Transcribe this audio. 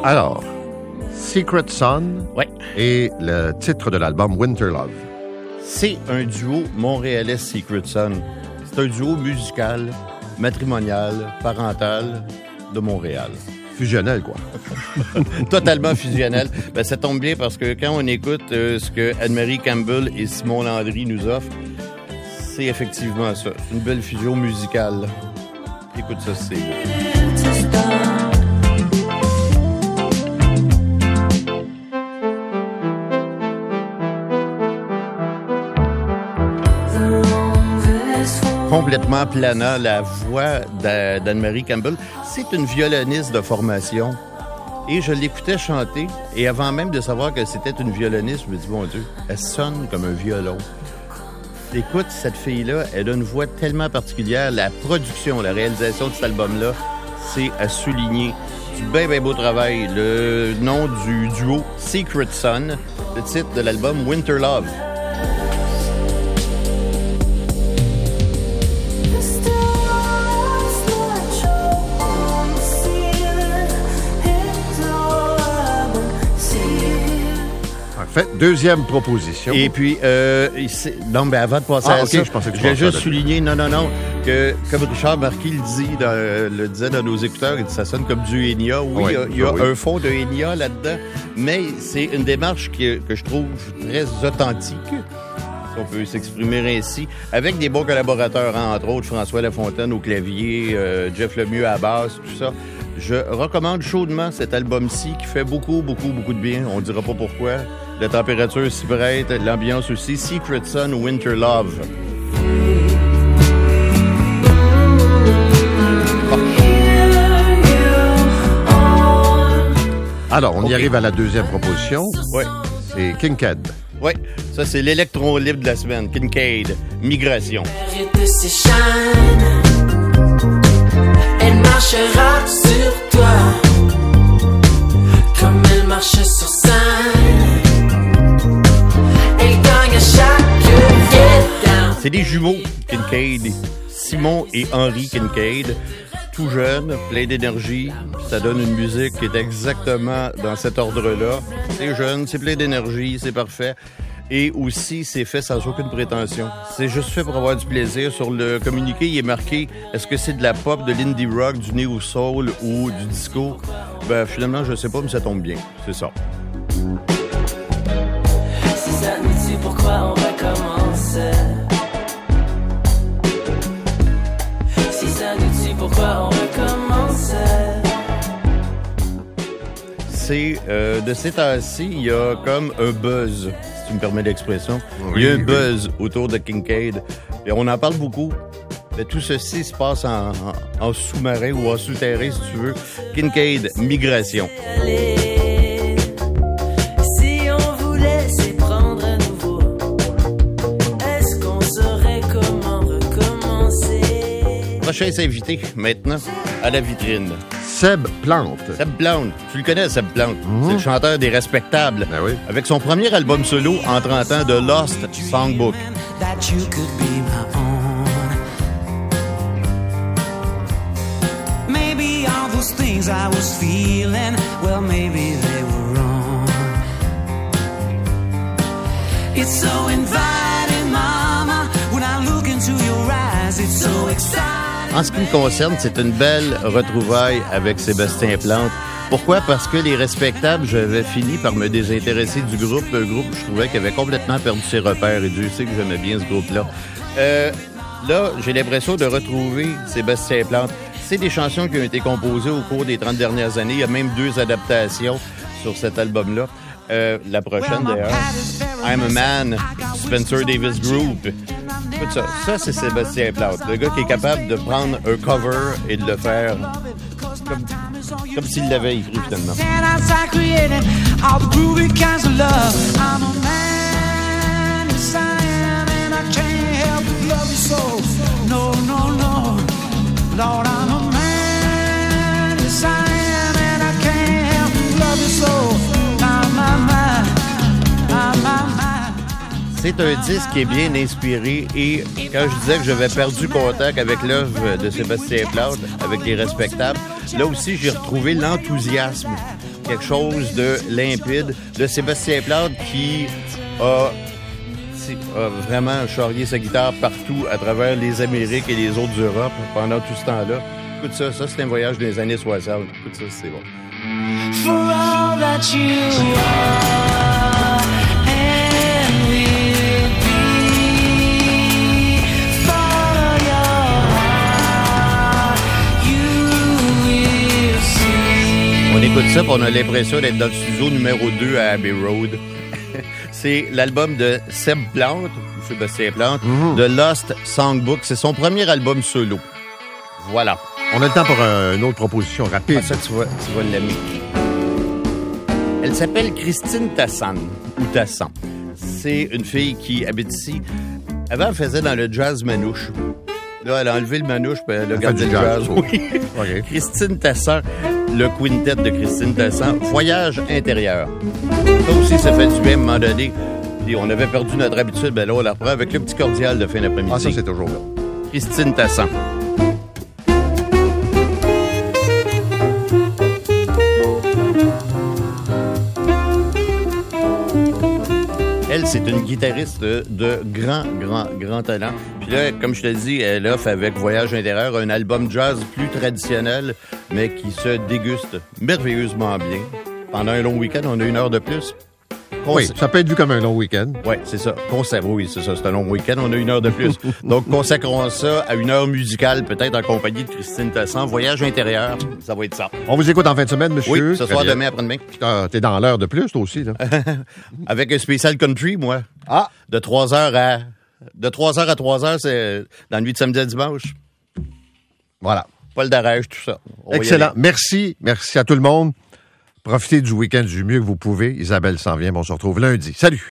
Alors, Secret Son et le titre de l'album Winter Love. C'est un duo montréalais Secret Son. C'est un duo musical, matrimonial, parental de Montréal. Fusionnel, quoi. Totalement fusionnel. Ben, ça tombe bien parce que quand on écoute ce que Anne-Marie Campbell et Simon Landry nous offrent, c'est effectivement ça. Une belle fusion musicale. Écoute ça, c'est... Complètement planant, la voix d'Anne-Marie Campbell. C'est une violoniste de formation. Et je l'écoutais chanter. Et avant même de savoir que c'était une violoniste, je me dis, mon Dieu, elle sonne comme un violon. Écoute, cette fille-là, elle a une voix tellement particulière. La production, la réalisation de cet album-là, c'est à souligner. Du bien beau travail. Le nom du duo, Secret Son. Le titre de l'album, Winter Love. Fait, deuxième proposition. Et puis, non, mais avant de passer à ça, je pensais que je vais juste souligner, non, que comme Richard Marquis le disait dans nos écouteurs, il dit, ça sonne comme du Enya. Oui, il y a un fond de Enya là-dedans, mais c'est une démarche que je trouve très authentique, si on peut s'exprimer ainsi, avec des bons collaborateurs, hein, entre autres François Lafontaine au clavier, Jeff Lemieux à la basse, tout ça. Je recommande chaudement cet album-ci qui fait beaucoup de bien. On ne dira pas pourquoi. La température s'y prête, l'ambiance aussi. Secret Son, Winter Love. Alors, on y arrive à la deuxième proposition. Oui. C'est Kincaid. Oui, ça c'est l'électron libre de la semaine. Kincaid, Migration. Elle marchera sur toi comme elle marche sur scène. Elle gagne à chaque get down. C'est des jumeaux, Kincaid, Simon et Henri Kincaid. Tout jeune, plein d'énergie. Ça donne une musique qui est exactement dans cet ordre-là. C'est jeune, c'est plein d'énergie, c'est parfait. Et aussi, c'est fait sans aucune prétention. C'est juste fait pour avoir du plaisir. Sur le communiqué, il est marqué, est-ce que c'est de la pop, de l'indie rock, du neo soul ou du disco? Ben, finalement, je sais pas, mais ça tombe bien. C'est ça. Si ça nous dit pourquoi on recommence. Si ça nous dit pourquoi on recommence. C'est, de ces temps-ci, il y a comme un buzz, si tu me permets l'expression. Il y a un buzz autour de Kincaid. Et on en parle beaucoup. Mais tout ceci se passe en sous-marin ou en souterrain, si tu veux. Kincaid, Migration. Si on voulait s'y prendre à nouveau, est-ce qu'on saurait comment recommencer? Prochain invité, maintenant, à la vitrine. Seb Plante. Seb Plante. Tu le connais, Seb Plante. C'est le chanteur des Respectables. Ben oui. Avec son premier album solo en 30 ans de Lost Songbook. That you could be my own. Maybe all those things I was feeling, well, maybe they were wrong. It's so inviting, mama, when I look into your eyes, it's so exciting. En ce qui me concerne, c'est une belle retrouvaille avec Sébastien Plante. Pourquoi? Parce que les Respectables, j'avais fini par me désintéresser du groupe. Un groupe, je trouvais qu'il avait complètement perdu ses repères. Et Dieu sait que j'aimais bien ce groupe-là. Là, j'ai l'impression de retrouver Sébastien Plante. C'est des chansons qui ont été composées au cours des 30 dernières années. Il y a même 2 adaptations sur cet album-là. La prochaine, d'ailleurs, I'm a Man, Spencer Davis Group. Écoute ça. Ça, c'est Sébastien Plante. Le gars qui est capable de prendre un cover et de le faire comme s'il l'avait écrit, finalement. Lord, I'm a man, yes I am, and I can't help but love you so. C'est un disque qui est bien inspiré et quand je disais que j'avais perdu contact avec l'œuvre de Sébastien Plante, avec les Respectables, là aussi j'ai retrouvé l'enthousiasme quelque chose de limpide, de Sébastien Plante qui a vraiment charrié sa guitare partout à travers les Amériques et les autres Europes pendant tout ce temps-là. Écoute ça c'est un voyage des années 60. Écoute ça, c'est bon. For all that you are and will be, follow your heart, you will see. On écoute ça, puis on a l'impression d'être dans le studio numéro 2 à Abbey Road. C'est l'album de Seb Plante, Sébastien Plante, de Lost Songbook. C'est son premier album solo. Voilà. On a le temps pour une autre proposition rapide. Ah, ça, tu vas l'aimer. Elle s'appelle Christine Tassan, ou Tassan. C'est une fille qui habite ici. Avant, elle faisait dans le jazz manouche. Là, elle a enlevé le manouche, puis elle a gardé le jazz. Oui. Okay. Christine Tassan, le quintet de Christine Tassan, Voyage intérieur. Ça aussi, ça fait du bien à un moment donné. Et on avait perdu notre habitude, ben là, on la reprend avec le petit cordial de fin d'après-midi. Ah, ça, c'est toujours là. Christine Tassan. Elle, c'est une guitariste de grand talent. Puis là, comme je te dis, elle offre avec Voyage intérieur un album jazz plus traditionnel, mais qui se déguste merveilleusement bien. Pendant un long week-end, on a 1 heure de plus. Oui, ça peut être vu comme un long week-end. Oui, c'est ça. Oui, c'est ça. C'est un long week-end. On a 1 heure de plus. Donc, consacrons ça à 1 heure musicale, peut-être en compagnie de Christine Tassan. Voyage intérieur, ça va être ça. On vous écoute en fin de semaine, monsieur. Oui, ce soir, demain, après-demain. T'es dans l'heure de plus, toi aussi, là. Avec un spécial country, moi. Ah! De 3h à 3h, c'est dans la nuit de samedi à dimanche. Voilà. Paul Darèche, tout ça. Excellent. Merci. Merci à tout le monde. Profitez du week-end du mieux que vous pouvez. Isabelle s'en vient. On se retrouve lundi. Salut!